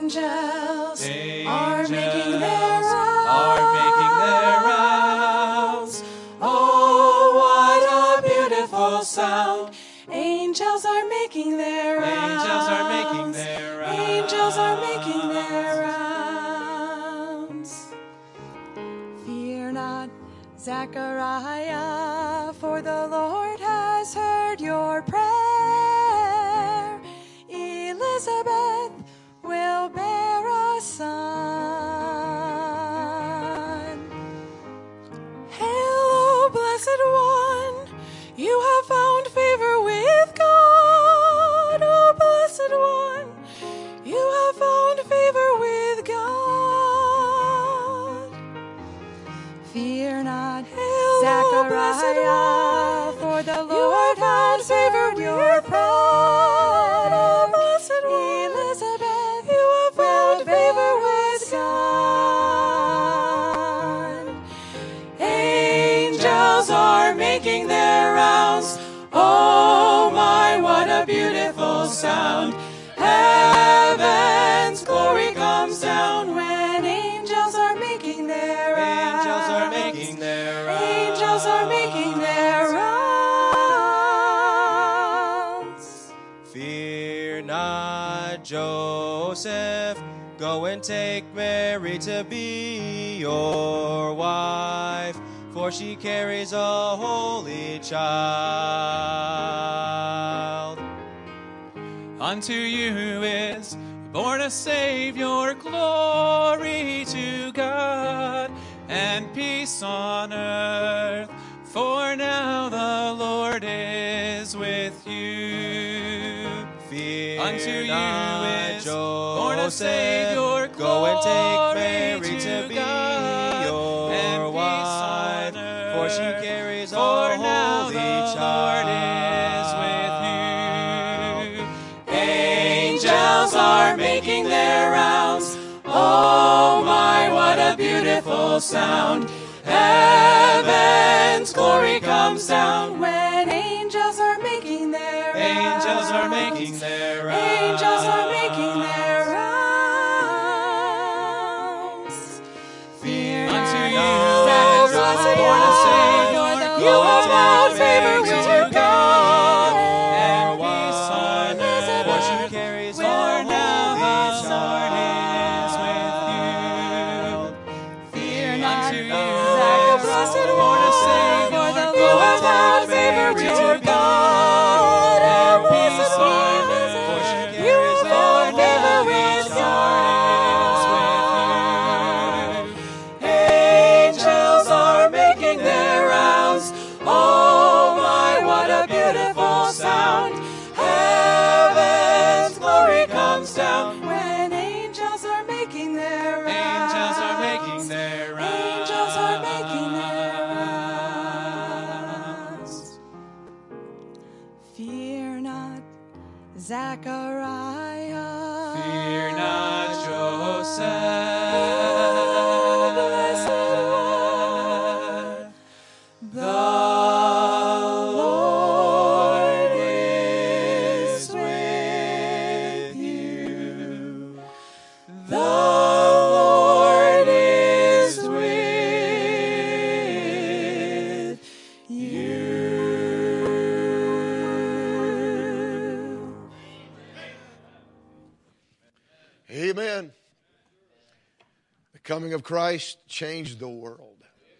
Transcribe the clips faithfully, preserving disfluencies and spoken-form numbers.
Angels, Angels are making their rounds. are making their rounds. Oh, what a beautiful sound. Angels are making their rounds. Angels are making their rounds. Angels are making their rounds. Fear not, Zechariah, for the Lord has heard your prayer. Elizabeth will bear a son. Hail, O blessed one, you have found favor with God. O blessed one, you have found favor with God. Fear not, Hail, Zechariah, for the Lord has heard your prayer. O blessed one, Elizabeth, you have found favor with God. Angels are making their rounds. Oh my, what a beautiful sound. Heaven's glory comes down when angels are making their rounds. Angels are making their rounds. Angels are making their rounds. Fear not, Joseph, go and take Mary to be your wife, for she carries a holy child. Unto you is born a Savior, glory to God, and peace on earth, for now the Lord is with you. Fear Unto not, you is Joseph, born a Savior, go and take Mary glory to to be God, your and peace wife, on for she earth, carries a for now holy the child. Lord is with you. Angels are making their rounds. Oh my, what a beautiful sound. Heaven's glory comes down when angels are making their rounds. Angels are making their rounds. Angels are making their rounds. Fear Unto not, you Zechariah, is born a Savior, you go have found take favor Mary with to your God, God. and peace on earth, For she carries for a now holy the child. Lord is with you. Fear not, Unto you Zechariah, is born a Savior, for the go Lord and has take favor Mary with to your God, God. and Oh, peace blessed on one, earth, For she you carries have a found favor holy with child. God. Angels are making their rounds. Oh my, what a beautiful sound. Heaven's glory comes down when angels are making their rounds. Angels are making their rounds. Angels are making their rounds. Fear not, Zechariah. Fear not, Oh, blessed Joseph. one, the Lord is with you. The Lord is with you. Amen. The coming of Christ changed the world.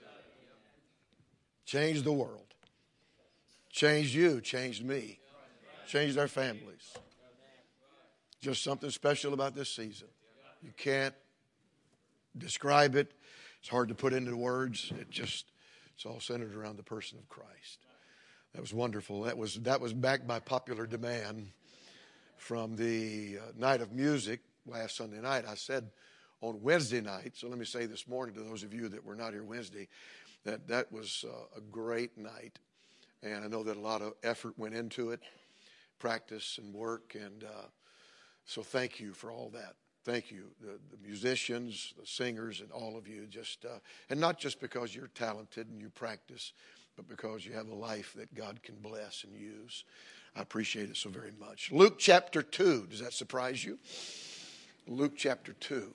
Changed the world. Changed you, changed me. Changed our families. Just something special about this season. You can't describe it. It's hard to put into words. It just, it's all centered around the person of Christ. That was wonderful. That was, that was backed by popular demand from the uh, night of music last Sunday night. I said on Wednesday night, so let me say this morning to those of you that were not here Wednesday, that that was uh, a great night. And I know that a lot of effort went into it, practice and work. And uh, so thank you for all that. Thank you, the, the musicians, the singers, and all of you. Just uh, and not just because you're talented and you practice, but because you have a life that God can bless and use. I appreciate it so very much. Luke chapter two. Does that surprise you? Luke chapter two.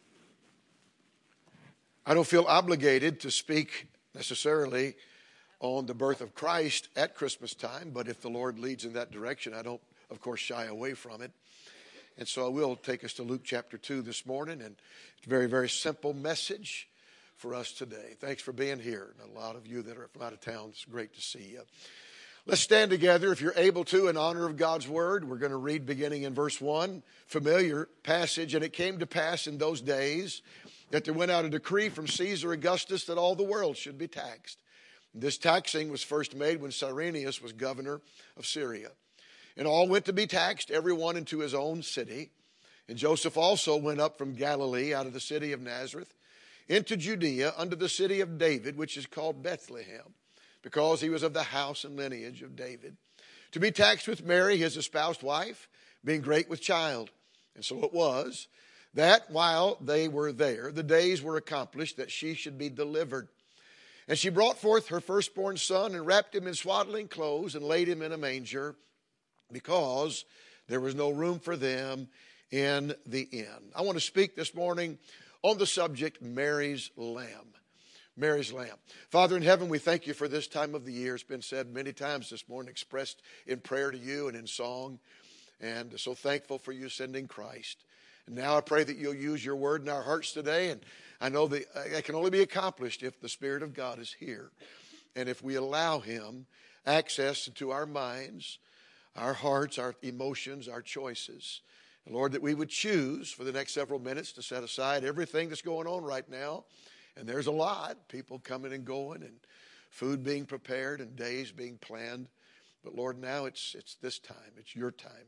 I don't feel obligated to speak necessarily on the birth of Christ at Christmas time, but if the Lord leads in that direction, I don't, of course, shy away from it. And so I will take us to Luke chapter two this morning, and it's a very, very simple message for us today. Thanks for being here. And a lot of you that are from out of town, it's great to see you. Let's stand together, if you're able to, in honor of God's word. We're going to read beginning in verse one, familiar passage. And it came to pass in those days that there went out a decree from Caesar Augustus that all the world should be taxed. This taxing was first made when Cyrenius was governor of Syria. And all went to be taxed, every one into his own city. And Joseph also went up from Galilee, out of the city of Nazareth, into Judea, unto the city of David, which is called Bethlehem, because he was of the house and lineage of David, to be taxed with Mary, his espoused wife, being great with child. And so it was, that while they were there, the days were accomplished that she should be delivered. And she brought forth her firstborn son, and wrapped him in swaddling clothes, and laid him in a manger, because there was no room for them in the inn. I want to speak this morning on the subject, Mary's Lamb. Mary's Lamb. Father in heaven, we thank you for this time of the year. It's been said many times this morning, expressed in prayer to you and in song. And so thankful for you sending Christ. And now I pray that you'll use your word in our hearts today. And I know that it can only be accomplished if the Spirit of God is here. And if we allow him access into our minds, our hearts, our emotions, our choices. And Lord, that we would choose for the next several minutes to set aside everything that's going on right now. And there's a lot, people coming and going, and food being prepared, and days being planned. But Lord, now it's it's this time. It's your time.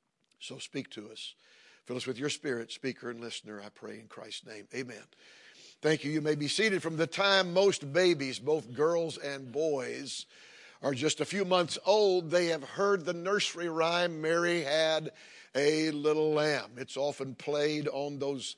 So speak to us. Fill us with your Spirit, speaker and listener, I pray in Christ's name. Amen. Thank you. You may be seated. From the time most babies, both girls and boys, are just a few months old, they have heard the nursery rhyme, Mary Had a Little Lamb. It's often played on those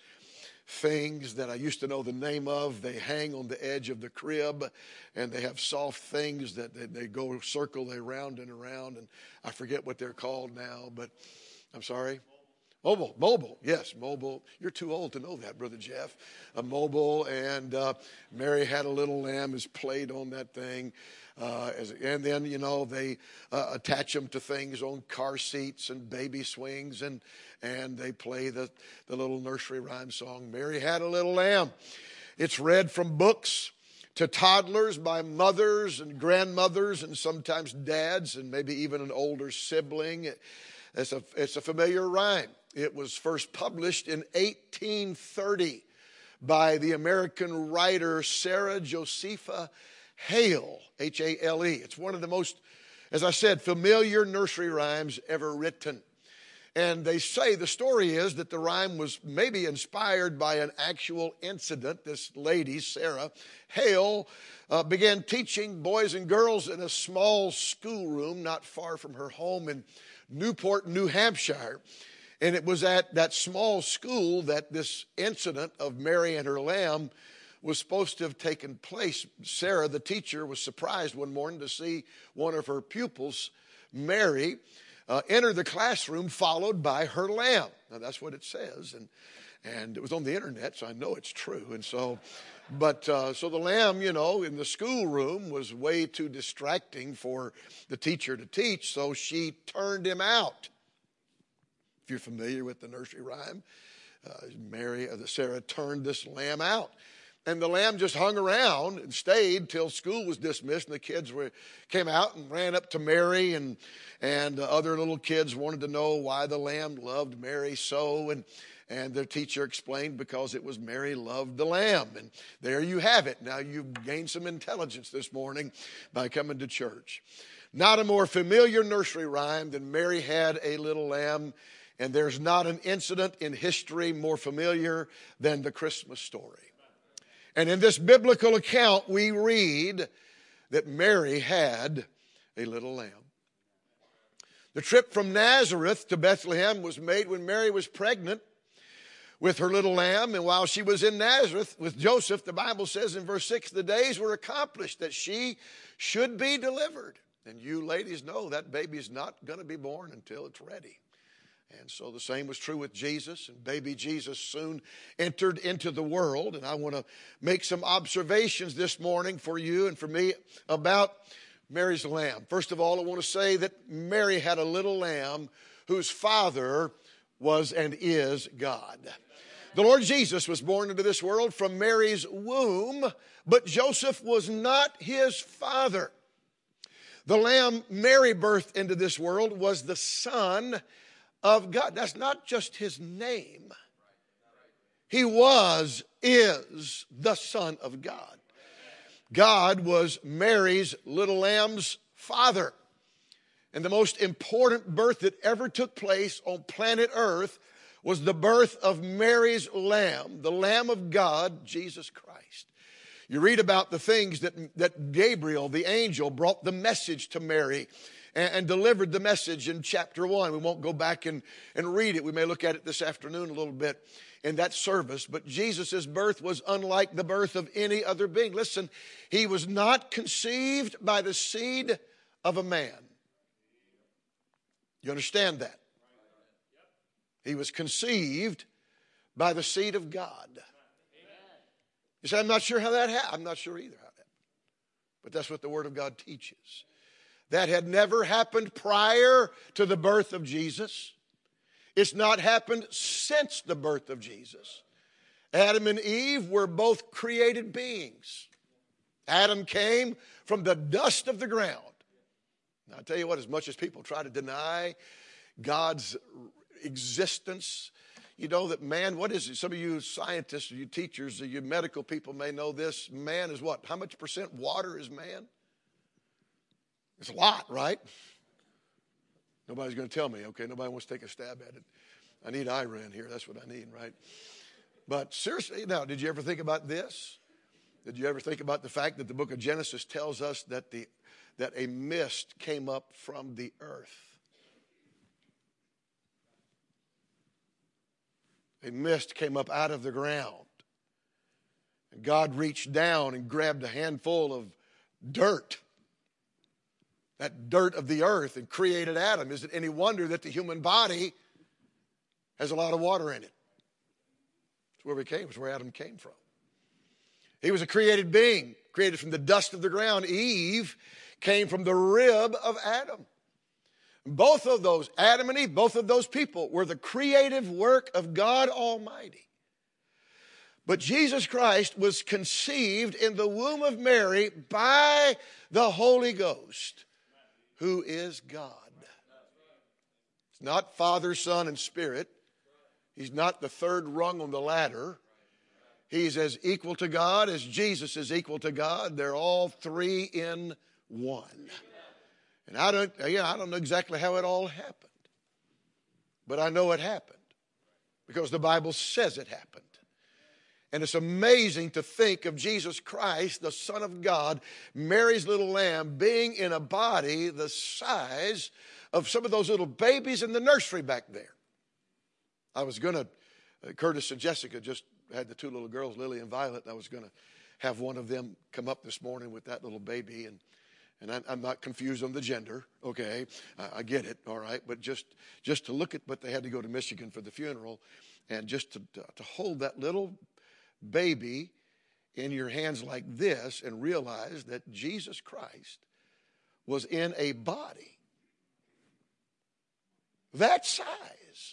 things that I used to know the name of. They hang on the edge of the crib, and they have soft things that they, they go circle, they round and around, and I forget what they're called now, but I'm sorry. Mobile, mobile, yes, mobile. You're too old to know that, Brother Jeff. A mobile, and uh, Mary Had a Little Lamb is played on that thing. Uh, as, and then, you know, they uh, attach them to things on car seats and baby swings, and and they play the, the little nursery rhyme song, Mary Had a Little Lamb. It's read from books to toddlers by mothers and grandmothers and sometimes dads and maybe even an older sibling. It's a, it's a familiar rhyme. It was first published in eighteen thirty by the American writer Sarah Josepha Hale, H A L E. It's one of the most, as I said, familiar nursery rhymes ever written. And they say the story is that the rhyme was maybe inspired by an actual incident. This lady, Sarah Hale, uh, began teaching boys and girls in a small schoolroom not far from her home in Newport, New Hampshire. And it was at that small school that this incident of Mary and her lamb was supposed to have taken place. Sarah, the teacher, was surprised one morning to see one of her pupils, Mary, uh, enter the classroom followed by her lamb. Now, that's what it says. And and it was on the internet, so I know it's true. And so, but uh, so the lamb, you know, in the schoolroom was way too distracting for the teacher to teach, so she turned him out. If you're familiar with the nursery rhyme, uh, Mary, uh, Sarah turned this lamb out. And the lamb just hung around and stayed till school was dismissed, and the kids were came out and ran up to Mary, and and uh, other little kids wanted to know why the lamb loved Mary so, and and their teacher explained because it was Mary loved the lamb. And there you have it. Now you've gained some intelligence this morning by coming to church. Not a more familiar nursery rhyme than Mary Had a Little Lamb, and there's not an incident in history more familiar than the Christmas story. And in this biblical account, we read that Mary had a little lamb. The trip from Nazareth to Bethlehem was made when Mary was pregnant with her little lamb. And while she was in Nazareth with Joseph, the Bible says in verse six, the days were accomplished that she should be delivered. And you ladies know that baby's not going to be born until it's ready. And so the same was true with Jesus, and baby Jesus soon entered into the world. And I want to make some observations this morning for you and for me about Mary's lamb. First of all, I want to say that Mary had a little lamb whose father was and is God. The Lord Jesus was born into this world from Mary's womb, but Joseph was not his father. The lamb Mary birthed into this world was the Son of God. That's not just his name. He was, is the Son of God. God was Mary's little lamb's father. And the most important birth that ever took place on planet Earth was the birth of Mary's lamb, the Lamb of God, Jesus Christ. You read about the things that, that Gabriel, the angel, brought the message to Mary and, and delivered the message in chapter one. We won't go back and, and read it. We may look at it this afternoon a little bit in that service. But Jesus' birth was unlike the birth of any other being. Listen, he was not conceived by the seed of a man. You understand that? He was conceived by the seed of God. You say, I'm not sure how that happened. I'm not sure either how that happened. But that's what the Word of God teaches. That had never happened prior to the birth of Jesus. It's not happened since the birth of Jesus. Adam and Eve were both created beings. Adam came from the dust of the ground. Now, I'll tell you what, as much as people try to deny God's existence, you know that man, what is it? Some of you scientists, you teachers, you medical people may know this. Man is what? How much percent water is man? It's a lot, right? Nobody's going to tell me, okay? Nobody wants to take a stab at it. I need Iran here. That's what I need, right? But seriously, now, did you ever think about this? Did you ever think about the fact that the book of Genesis tells us that the that a mist came up from the earth? A mist came up out of the ground. And God reached down and grabbed a handful of dirt, that dirt of the earth, and created Adam. Is it any wonder that the human body has a lot of water in it? It's where we came. It's where Adam came from. He was a created being, created from the dust of the ground. Eve came from the rib of Adam. Both of those, Adam and Eve, both of those people were the creative work of God Almighty. But Jesus Christ was conceived in the womb of Mary by the Holy Ghost, who is God. It's not Father, Son, and Spirit. He's not the third rung on the ladder. He's as equal to God as Jesus is equal to God. They're all three in one. And I don't, yeah, I don't know exactly how it all happened. But I know it happened because the Bible says it happened. And it's amazing to think of Jesus Christ, the Son of God, Mary's little lamb, being in a body the size of some of those little babies in the nursery back there. I was going to, uh, Curtis and Jessica just had the two little girls, Lily and Violet, and I was going to have one of them come up this morning with that little baby. And And I, I'm not confused on the gender, okay? I, I get it, all right? But just just to look at, but they had to go to Michigan for the funeral, and just to, to, to hold that little baby in your hands like this and realize that Jesus Christ was in a body that size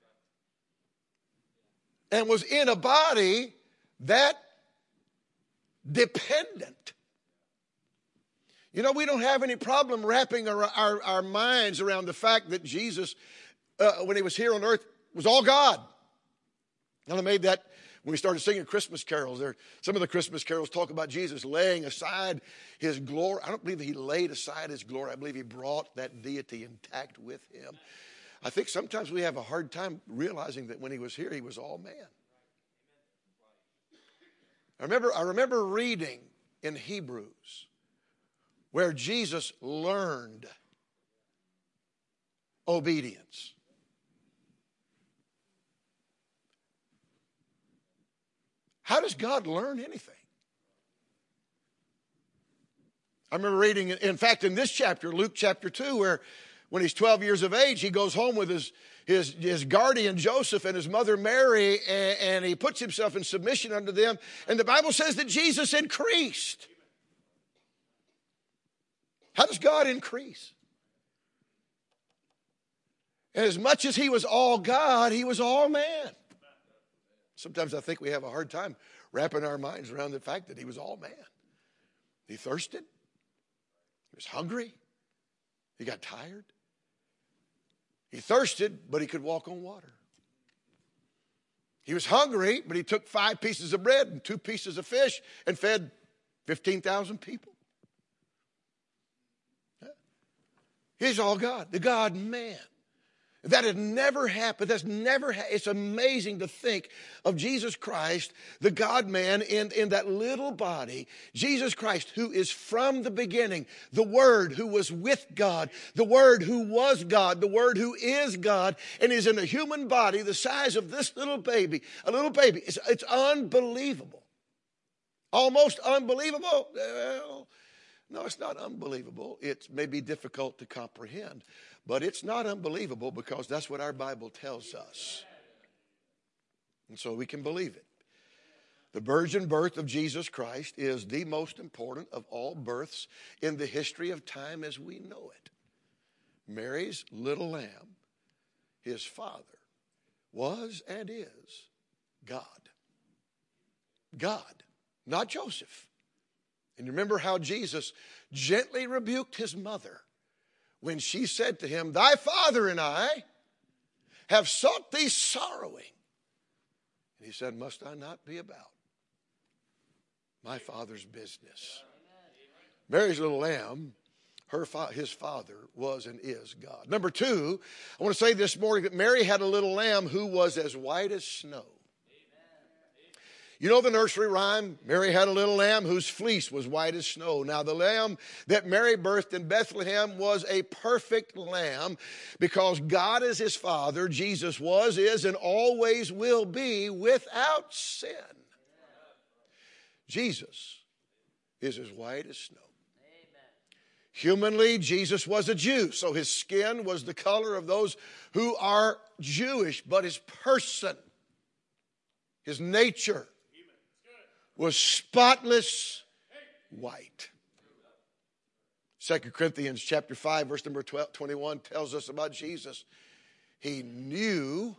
and was in a body that dependent. You know, we don't have any problem wrapping our, our, our minds around the fact that Jesus, uh, when he was here on earth, was all God. And I made that when we started singing Christmas carols. There, some of the Christmas carols talk about Jesus laying aside his glory. I don't believe that he laid aside his glory. I believe he brought that deity intact with him. I think sometimes we have a hard time realizing that when he was here, he was all man. I remember, I remember reading in Hebrews where Jesus learned obedience. How does God learn anything? I remember reading, in fact, in this chapter, Luke chapter two, where, When he's twelve years of age, he goes home with his, his, his guardian Joseph and his mother Mary, and, and he puts himself in submission unto them. And the Bible says that Jesus increased. How does God increase? And as much as he was all God, he was all man. Sometimes I think we have a hard time wrapping our minds around the fact that he was all man. He thirsted. He was hungry. He got tired. He thirsted, but he could walk on water. He was hungry, but he took five pieces of bread and two pieces of fish and fed fifteen thousand people. He's all God, the God-man. That had never happened. That's never ha- It's amazing to think of Jesus Christ, the God-man, in, in that little body. Jesus Christ, who is from the beginning, the Word who was with God, the Word who was God, the Word who is God, and is in a human body the size of this little baby. A little baby. It's, it's unbelievable. Almost unbelievable. Well, no, it's not unbelievable. It may be difficult to comprehend. But it's not unbelievable because that's what our Bible tells us. And so we can believe it. The virgin birth of Jesus Christ is the most important of all births in the history of time as we know it. Mary's little lamb, his father, was and is God. God, not Joseph. And you remember how Jesus gently rebuked his mother when she said to him, "Thy father and I have sought thee sorrowing." And he said, "Must I not be about my Father's business?" Mary's little lamb, her fa- his father was and is God. Number two, I want to say this morning that Mary had a little lamb who was as white as snow. You know the nursery rhyme? Mary had a little lamb whose fleece was white as snow. Now the lamb that Mary birthed in Bethlehem was a perfect lamb because God is his father. Jesus was, is, and always will be without sin. Jesus is as white as snow. Humanly, Jesus was a Jew, so his skin was the color of those who are Jewish, but his person, his nature, was spotless white. Second Corinthians chapter five, verse number twelve, twenty-one tells us about Jesus. He knew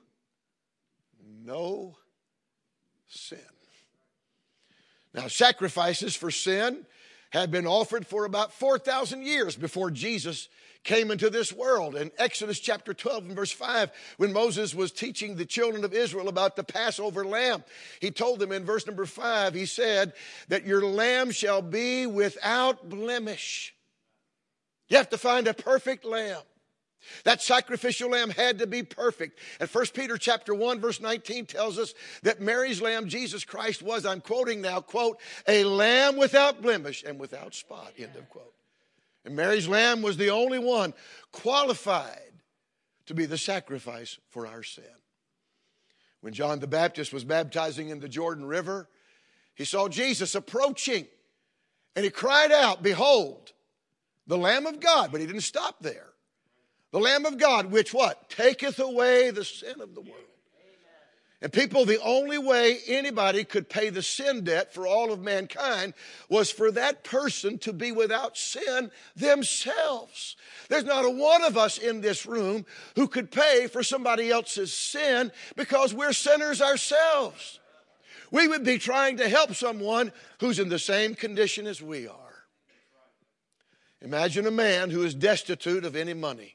no sin. Now, sacrifices for sin had been offered for about four thousand years before Jesus came into this world. In Exodus chapter twelve and verse five, when Moses was teaching the children of Israel about the Passover lamb, he told them in verse number five, he said that your lamb shall be without blemish. You have to find a perfect lamb. That sacrificial lamb had to be perfect. And First Peter chapter one verse nineteen tells us that Mary's lamb, Jesus Christ, was, I'm quoting now, quote, a lamb without blemish and without spot, end of quote. And Mary's lamb was the only one qualified to be the sacrifice for our sin. When John the Baptist was baptizing in the Jordan River, he saw Jesus approaching and he cried out, "Behold, the Lamb of God." But he didn't stop there. The Lamb of God, which what? Taketh away the sin of the world. And people, the only way anybody could pay the sin debt for all of mankind was for that person to be without sin themselves. There's not a one of us in this room who could pay for somebody else's sin because we're sinners ourselves. We would be trying to help someone who's in the same condition as we are. Imagine a man who is destitute of any money.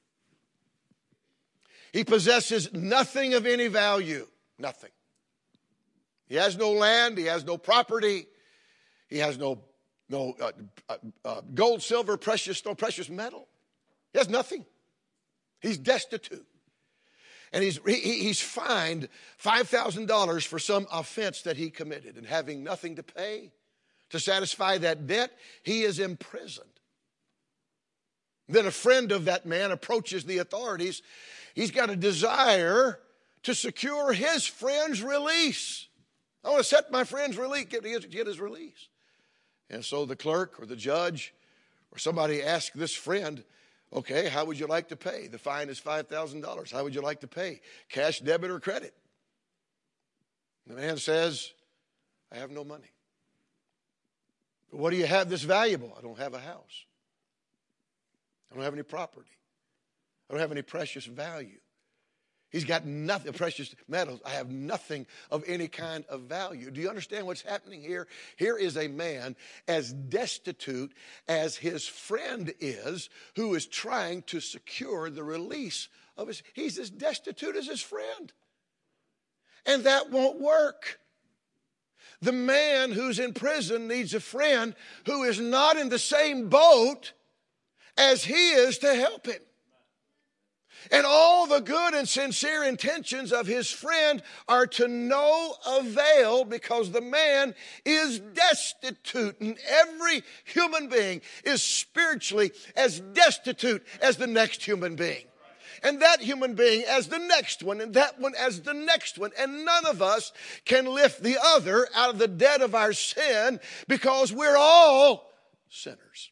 He possesses nothing of any value. Nothing. He has no land. He has no property. He has no, no uh, uh, uh, gold, silver, precious, no precious metal. He has nothing. He's destitute. And he's, he, he's fined five thousand dollars for some offense that he committed. And having nothing to pay to satisfy that debt, he is imprisoned. Then a friend of that man approaches the authorities. He's got a desire to secure his friend's release. I want to set my friend's release, get his, get his release. And so the clerk or the judge or somebody asks this friend, Okay, how would you like to pay? The fine is five thousand dollars. How would you like to pay? Cash, debit, or credit? The man says, I have no money. But what do you have that's valuable? I don't have a house. I don't have any property. I don't have any precious value. He's got nothing, precious metals. I have nothing of any kind of value. Do you understand what's happening here? Here is a man as destitute as his friend is, who is trying to secure the release of his. He's as destitute as his friend. And that won't work. The man who's in prison needs a friend who is not in the same boat as he is to help him. And all the good and sincere intentions of his friend are to no avail, because the man is destitute. And every human being is spiritually as destitute as the next human being. And that human being as the next one, and that one as the next one. And none of us can lift the other out of the debt of our sin, because we're all sinners.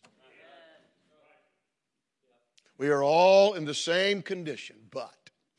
We are all in the same condition, but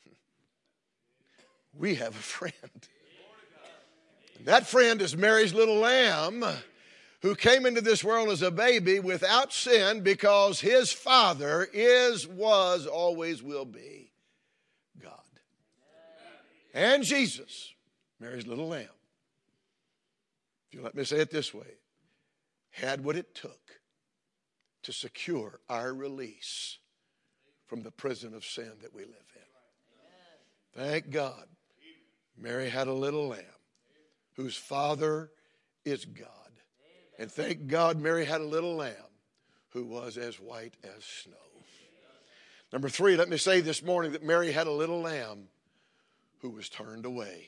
we have a friend. And that friend is Mary's little lamb, who came into this world as a baby without sin, because his father is, was, always will be God. And Jesus, Mary's little lamb, if you let me say it this way, had what it took to secure our release from the prison of sin that we live in. Thank God, Mary had a little lamb whose father is God. And thank God, Mary had a little lamb who was as white as snow. Number three, let me say this morning that Mary had a little lamb who was turned away.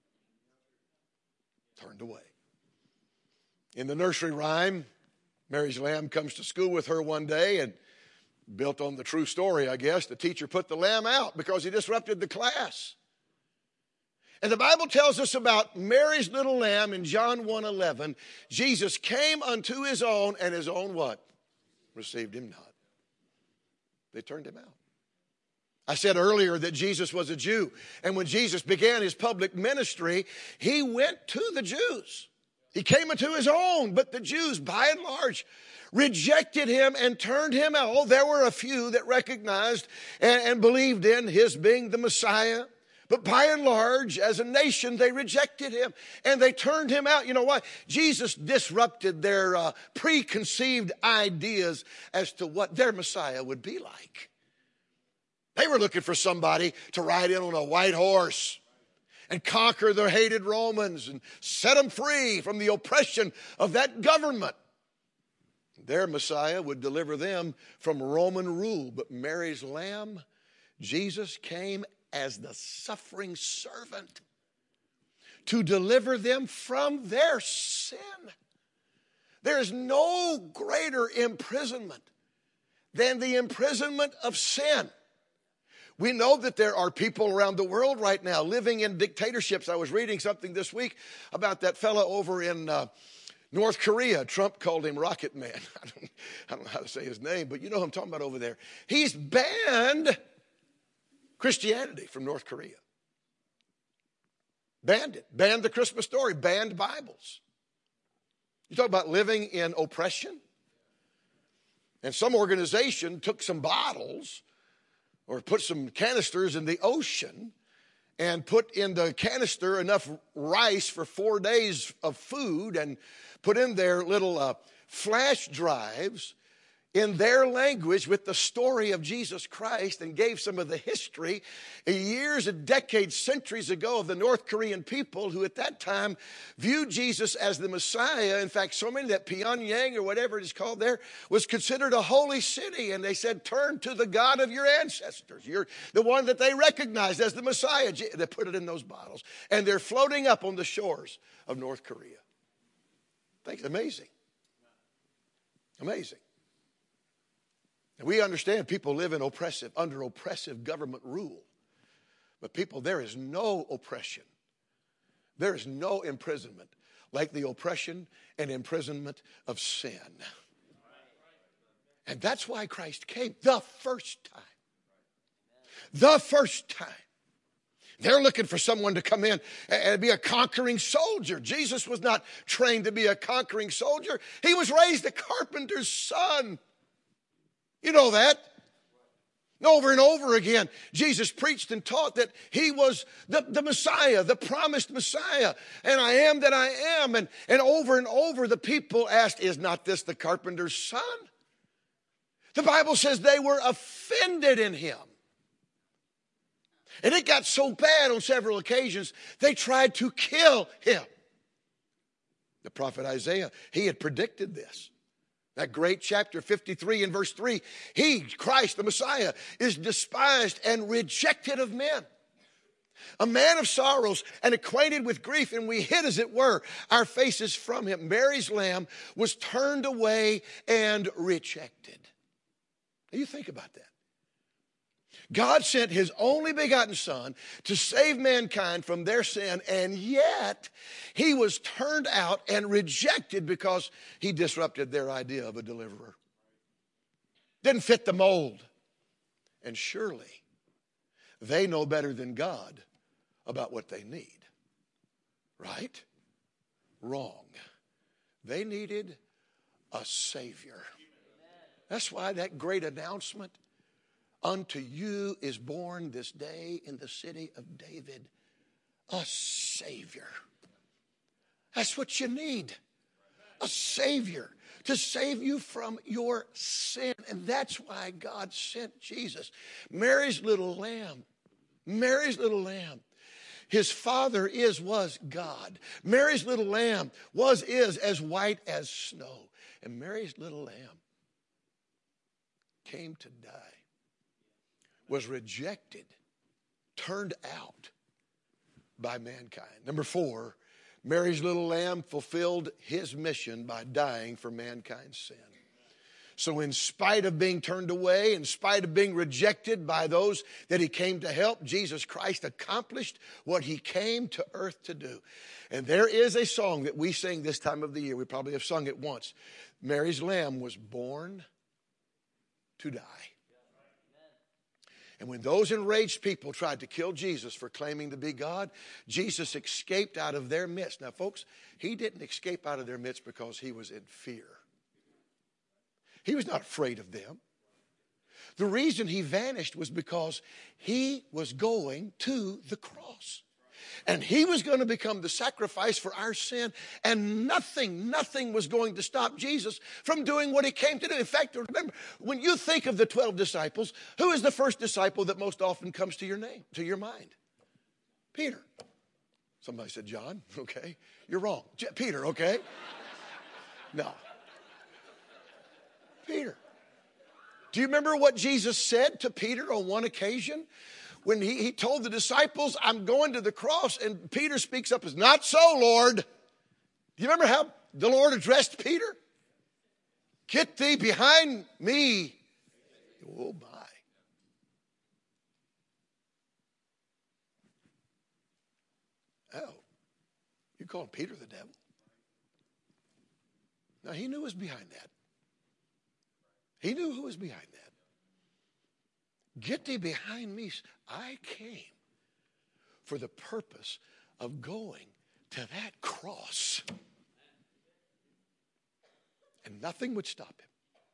Turned away. In the nursery rhyme, Mary's lamb comes to school with her one day, and built on the true story, I guess, the teacher put the lamb out because he disrupted the class. And the Bible tells us about Mary's little lamb in John one eleven. Jesus came unto his own, and his own what? Received him not. They turned him out. I said earlier that Jesus was a Jew. And when Jesus began his public ministry, he went to the Jews. He came unto his own, but the Jews, by and large, rejected him and turned him out. Oh, there were a few that recognized and, and believed in his being the Messiah. But by and large, as a nation, they rejected him and they turned him out. You know why? Jesus disrupted their uh, preconceived ideas as to what their Messiah would be like. They were looking for somebody to ride in on a white horse and conquer the hated Romans and set them free from the oppression of that government. Their Messiah would deliver them from Roman rule. But Mary's lamb, Jesus, came as the suffering servant to deliver them from their sin. There is no greater imprisonment than the imprisonment of sin. We know that there are people around the world right now living in dictatorships. I was reading something this week about that fellow over in uh, North Korea. Trump called him Rocket Man. I don't, I don't know how to say his name, but you know who I'm talking about over there. He's banned Christianity from North Korea. Banned it. Banned the Christmas story. Banned Bibles. You talk about living in oppression? And some organization took some bottles or put some canisters in the ocean and put in the canister enough rice for four days of food and put in their little uh, flash drives in their language with the story of Jesus Christ, and gave some of the history years and decades, centuries ago, of the North Korean people who at that time viewed Jesus as the Messiah. In fact, so many that Pyongyang, or whatever it is called there, was considered a holy city. And they said, turn to the God of your ancestors. You're the one that they recognized as the Messiah. They put it in those bottles. And they're floating up on the shores of North Korea. Think amazing. Amazing. And we understand people live in oppressive, under oppressive government rule. But people, there is no oppression. There is no imprisonment like the oppression and imprisonment of sin. And that's why Christ came the first time. The first time. They're looking for someone to come in and be a conquering soldier. Jesus was not trained to be a conquering soldier. He was raised a carpenter's son. You know that. Over and over again, Jesus preached and taught that he was the, the Messiah, the promised Messiah. And I am that I am. And, and over and over the people asked, is not this the carpenter's son? The Bible says they were offended in him. And it got so bad on several occasions, they tried to kill him. The prophet Isaiah, he had predicted this. That great chapter fifty-three and verse three, he, Christ, the Messiah, is despised and rejected of men. A man of sorrows and acquainted with grief, and we hid, as it were, our faces from him. Mary's lamb was turned away and rejected. Now you think about that. God sent his only begotten son to save mankind from their sin, and yet he was turned out and rejected because he disrupted their idea of a deliverer. Didn't fit the mold. And surely they know better than God about what they need. Right? Wrong. They needed a Savior. That's why that great announcement, unto you is born this day in the city of David a Savior. That's what you need. A Savior to save you from your sin. And that's why God sent Jesus. Mary's little lamb. Mary's little lamb. His father is, was God. Mary's little lamb was, is as white as snow. And Mary's little lamb came to die. Was rejected, turned out by mankind. Number four, Mary's little lamb fulfilled his mission by dying for mankind's sin. So in spite of being turned away, in spite of being rejected by those that he came to help, Jesus Christ accomplished what he came to earth to do. And there is a song that we sing this time of the year. We probably have sung it once. Mary's lamb was born to die. And when those enraged people tried to kill Jesus for claiming to be God, Jesus escaped out of their midst. Now, folks, he didn't escape out of their midst because he was in fear. He was not afraid of them. The reason he vanished was because he was going to the cross. And he was going to become the sacrifice for our sin. And nothing, nothing was going to stop Jesus from doing what he came to do. In fact, remember, when you think of the twelve disciples, who is the first disciple that most often comes to your name, to your mind? Peter. Somebody said John. Okay. You're wrong. J- Peter, okay? No. Peter. Do you remember what Jesus said to Peter on one occasion? When he, he told the disciples, I'm going to the cross, and Peter speaks up as, not so, Lord. Do you remember how the Lord addressed Peter? Get thee behind me. Oh, my. Oh, you calling Peter the devil? Now, he knew who was behind that. He knew who was behind that. Get thee behind me. I came for the purpose of going to that cross. And nothing would stop him.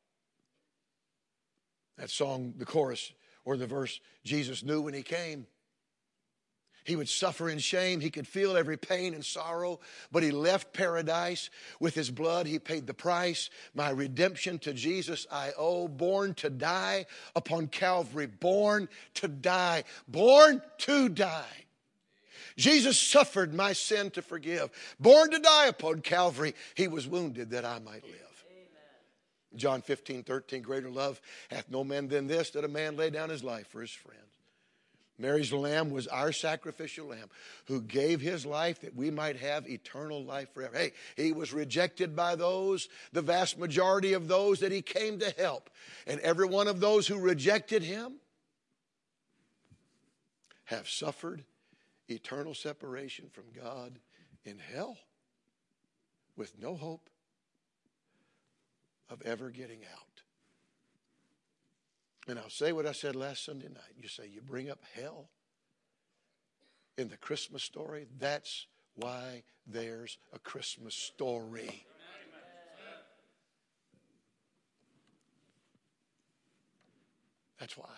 That song, the chorus or the verse, Jesus knew when he came. He would suffer in shame. He could feel every pain and sorrow. But he left paradise. With his blood, he paid the price. My redemption to Jesus I owe. Born to die upon Calvary. Born to die. Born to die. Jesus suffered my sin to forgive. Born to die upon Calvary. He was wounded that I might live. Amen. John fifteen, thirteen, greater love hath no man than this, that a man lay down his life for his friends. Mary's lamb was our sacrificial lamb who gave his life that we might have eternal life forever. Hey, he was rejected by those, the vast majority of those that he came to help. And every one of those who rejected him have suffered eternal separation from God in hell with no hope of ever getting out. And I'll say what I said last Sunday night. You say, you bring up hell in the Christmas story? That's why there's a Christmas story. That's why.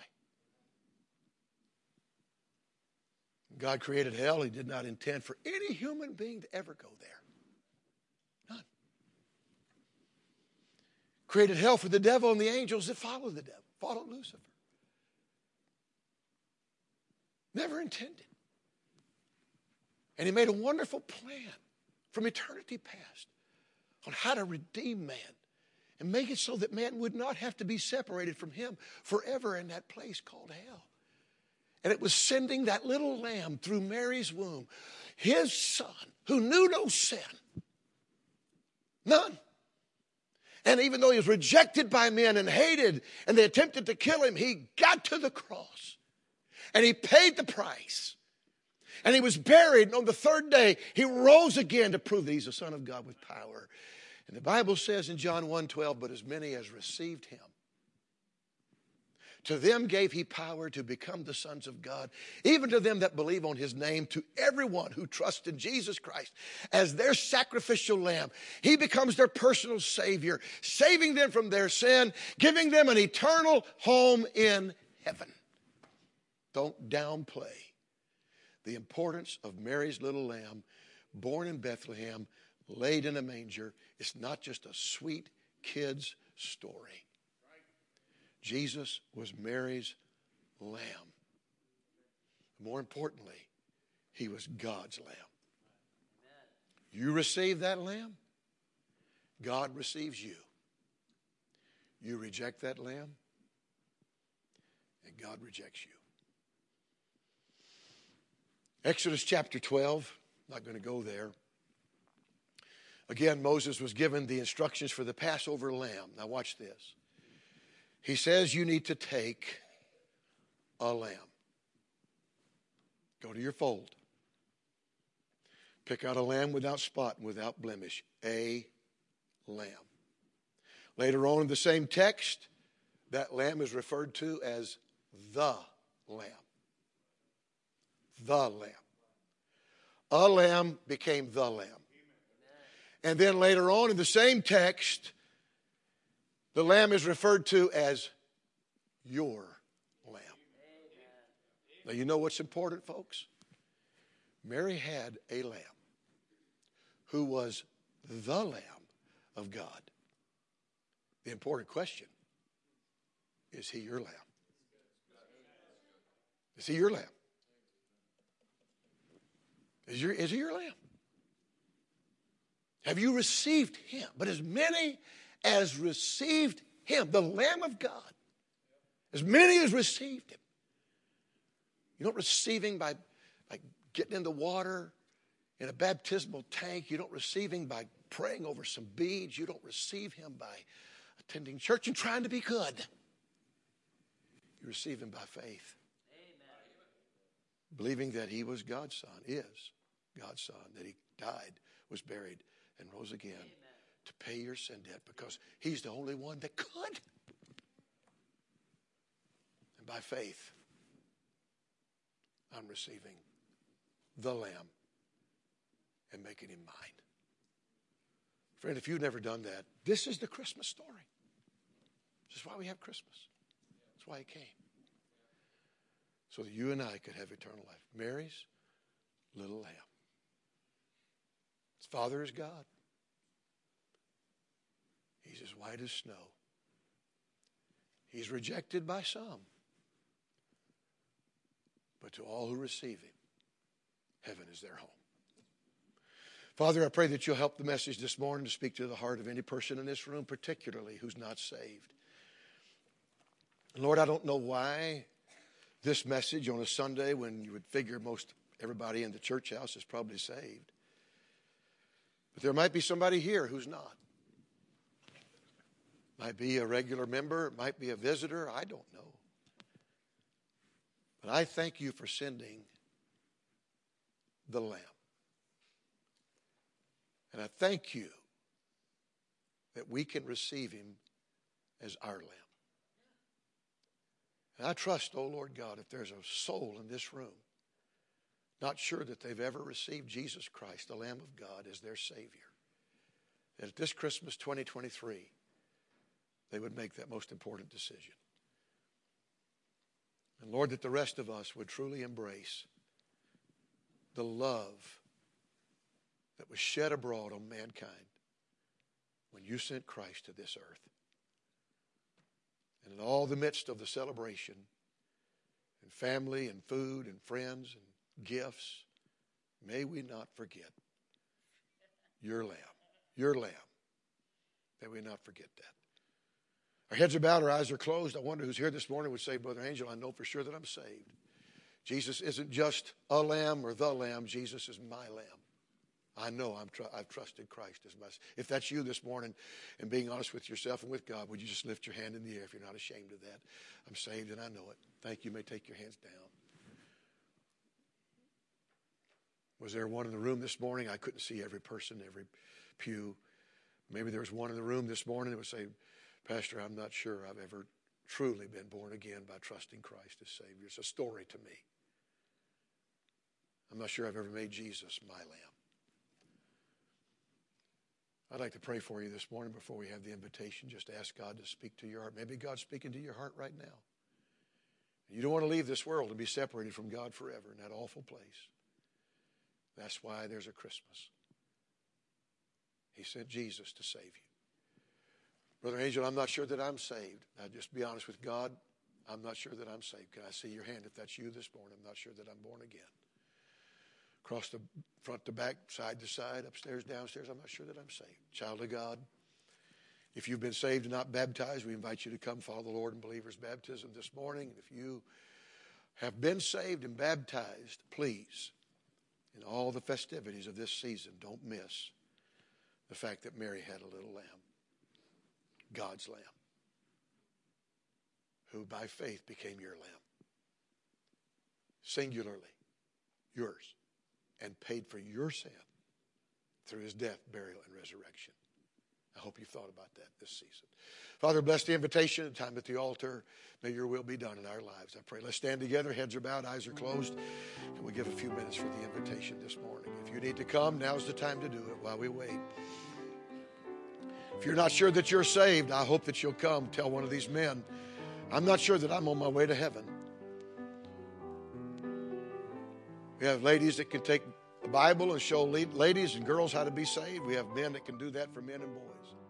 God created hell. He did not intend for any human being to ever go there. None. Created hell for the devil and the angels that follow the devil, follow Lucifer. Never intended. And he made a wonderful plan from eternity past on how to redeem man and make it so that man would not have to be separated from him forever in that place called hell. And it was sending that little lamb through Mary's womb, his son, who knew no sin. None. And even though he was rejected by men and hated, and they attempted to kill him, he got to the cross. And he paid the price. And he was buried, and on the third day, he rose again to prove that he's the Son of God with power. And the Bible says in John one twelve, but as many as received him, to them gave he power to become the sons of God, even to them that believe on his name, to everyone who trusts in Jesus Christ as their sacrificial lamb. He becomes their personal Savior, saving them from their sin, giving them an eternal home in heaven. Don't downplay the importance of Mary's little lamb, born in Bethlehem, laid in a manger. It's not just a sweet kid's story. Jesus was Mary's lamb. More importantly, he was God's lamb. You receive that lamb, God receives you. You reject that lamb, and God rejects you. Exodus chapter twelve, not going to go there. Again, Moses was given the instructions for the Passover lamb. Now watch this. He says you need to take a lamb. Go to your fold. Pick out a lamb without spot and without blemish. A lamb. Later on in the same text, that lamb is referred to as the lamb. The lamb. A lamb became the lamb. And then later on in the same text, the lamb is referred to as your lamb. Now you know what's important, folks? Mary had a lamb who was the Lamb of God. The important question, is he your lamb? Is he your lamb? Is, your, is he your lamb? Have you received him? But as many as received him, the Lamb of God, as many as received him. You don't receive him by, by getting in the water in a baptismal tank. You don't receive him by praying over some beads. You don't receive him by attending church and trying to be good. You receive him by faith. Amen. Believing that he was God's son, is God's son, that he died, was buried, and rose again. Amen. To pay your sin debt, because he's the only one that could. And by faith, I'm receiving the Lamb and making him mine. Friend, if you've never done that, this is the Christmas story. This is why we have Christmas. That's why he came. So that you and I could have eternal life. Mary's little lamb. His father is God. He's as white as snow. He's rejected by some. But to all who receive him, heaven is their home. Father, I pray that you'll help the message this morning to speak to the heart of any person in this room, particularly who's not saved. And Lord, I don't know why this message on a Sunday when you would figure most everybody in the church house is probably saved. But there might be somebody here who's not. Might be a regular member, it might be a visitor, I don't know. But I thank you for sending the Lamb. And I thank you that we can receive him as our Lamb. And I trust, oh Lord God, if there's a soul in this room not sure that they've ever received Jesus Christ, the Lamb of God, as their Savior, that at this Christmas twenty twenty-three, they would make that most important decision. And Lord, that the rest of us would truly embrace the love that was shed abroad on mankind when you sent Christ to this earth. And in all the midst of the celebration, and family and food and friends and gifts, may we not forget your Lamb, your Lamb. May we not forget that. Our heads are bowed, our eyes are closed. I wonder who's here this morning would say, Brother Angel, I know for sure that I'm saved. Jesus isn't just a lamb or the lamb. Jesus is my lamb. I know I'm tr- I've trusted Christ as my. If that's you this morning and being honest with yourself and with God, would you just lift your hand in the air if you're not ashamed of that? I'm saved and I know it. Thank you. You may take your hands down. Was there one in the room this morning? I couldn't see every person, every pew. Maybe there was one in the room this morning that would say, Pastor, I'm not sure I've ever truly been born again by trusting Christ as Savior. It's a story to me. I'm not sure I've ever made Jesus my lamb. I'd like to pray for you this morning before we have the invitation. Just ask God to speak to your heart. Maybe God's speaking to your heart right now. You don't want to leave this world and be separated from God forever in that awful place. That's why there's a Christmas. He sent Jesus to save you. Brother Angel, I'm not sure that I'm saved. I'll just be honest with God. I'm not sure that I'm saved. Can I see your hand if that's you this morning? I'm not sure that I'm born again. Across the front to back, side to side, upstairs, downstairs, I'm not sure that I'm saved. Child of God, if you've been saved and not baptized, we invite you to come follow the Lord in believer's baptism this morning. And if you have been saved and baptized, please, in all the festivities of this season, don't miss the fact that Mary had a little lamb. God's lamb, who by faith became your lamb. Singularly, yours, and paid for your sin through his death, burial, and resurrection. I hope you've thought about that this season. Father, bless the invitation and time at the altar. May your will be done in our lives. I pray. Let's stand together. Heads are bowed, eyes are closed. And we'll give a few minutes for the invitation this morning. If you need to come, now's the time to do it while we wait. If you're not sure that you're saved, I hope that you'll come. Tell one of these men, I'm not sure that I'm on my way to heaven. We have ladies that can take the Bible and show ladies and girls how to be saved. We have men that can do that for men and boys.